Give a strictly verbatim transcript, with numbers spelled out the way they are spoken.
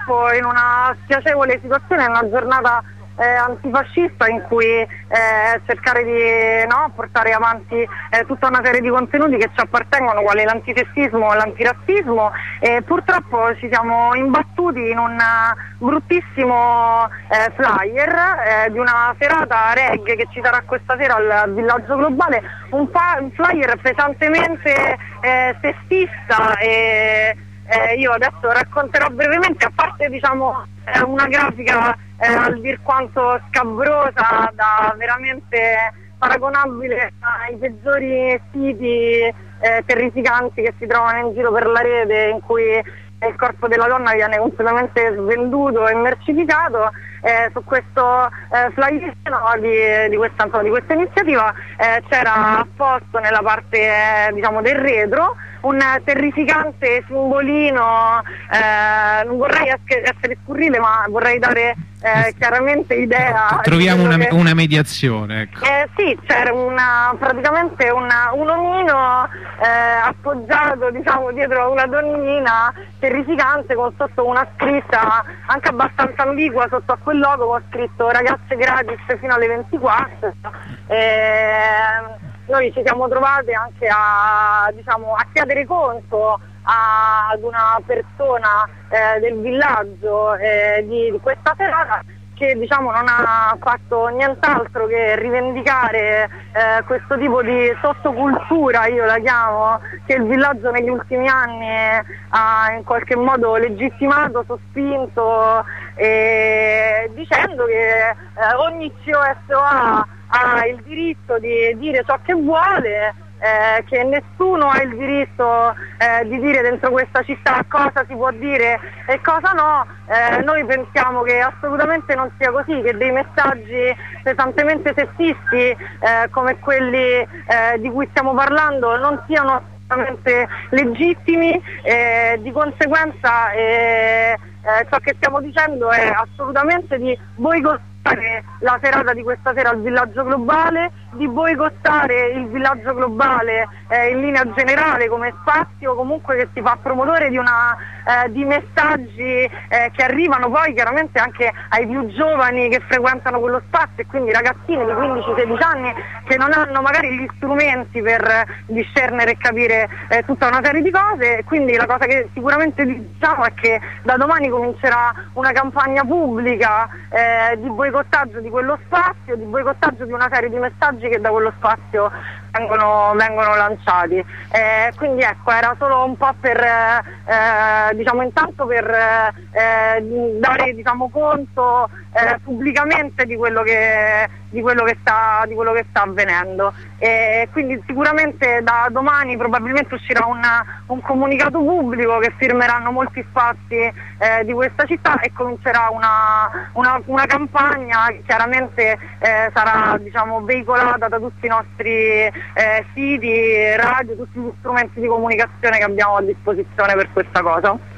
purtroppo in una spiacevole situazione, in una giornata Eh, antifascista in cui eh, cercare di no, portare avanti eh, tutta una serie di contenuti che ci appartengono, quali l'antifascismo e l'antirazzismo, e purtroppo ci siamo imbattuti in un bruttissimo eh, flyer eh, di una serata reggae che ci sarà questa sera al Villaggio Globale, un, un flyer pesantemente eh, sessista e eh, io adesso racconterò brevemente, a parte diciamo eh, una grafica Eh, al dir quanto scabrosa, da veramente paragonabile ai peggiori siti eh, terrificanti che si trovano in giro per la rete, in cui il corpo della donna viene completamente svenduto e mercificato. Eh, su questo eh, flyer di, di, questa, di questa iniziativa eh, c'era apposto nella parte eh, diciamo del retro un terrificante simbolino, eh, non vorrei essere scurrile, ma vorrei dare eh, chiaramente idea. Troviamo una, che... una mediazione, ecco. Eh, sì, c'era una, praticamente una, un omino eh, appoggiato diciamo dietro una donnina terrificante, con sotto una scritta anche abbastanza ambigua sotto a quel logo, con scritto ragazze gratis fino alle ventiquattro. Eh, Noi ci siamo trovate anche a, diciamo, a chiedere conto a, ad una persona eh, del villaggio eh, di, di questa serata, che diciamo non ha fatto nient'altro che rivendicare eh, questo tipo di sottocultura, io la chiamo, che il villaggio negli ultimi anni ha in qualche modo legittimato, sospinto, e dicendo che eh, ogni C O S O A ha il diritto di dire ciò che vuole, eh, che nessuno ha il diritto eh, di dire dentro questa città cosa si può dire e cosa no. Eh, noi pensiamo che assolutamente non sia così, che dei messaggi pesantemente sessisti eh, come quelli eh, di cui stiamo parlando non siano assolutamente legittimi, eh, di conseguenza eh, eh, ciò che stiamo dicendo è assolutamente di boicottare la serata di questa sera al Villaggio Globale, di boicottare il Villaggio Globale eh, in linea generale come spazio comunque che si fa promotore di, una, eh, di messaggi eh, che arrivano poi chiaramente anche ai più giovani che frequentano quello spazio, e quindi ragazzini di quindici sedici anni che non hanno magari gli strumenti per discernere e capire eh, tutta una serie di cose. Quindi la cosa che sicuramente diciamo è che da domani comincerà una campagna pubblica eh, di boicottaggio di quello spazio, di boicottaggio di una serie di messaggi che da quello spazio vengono, vengono lanciati. Eh, quindi ecco, era solo un po' per eh, diciamo intanto per eh, dare diciamo conto eh, pubblicamente di quello che di quello che sta di quello che sta avvenendo. E quindi sicuramente da domani probabilmente uscirà un, un comunicato pubblico che firmeranno molti spazi eh, di questa città, e comincerà una, una, una campagna che chiaramente eh, sarà diciamo veicolata da tutti i nostri eh, siti, radio, tutti gli strumenti di comunicazione che abbiamo a disposizione per questa cosa.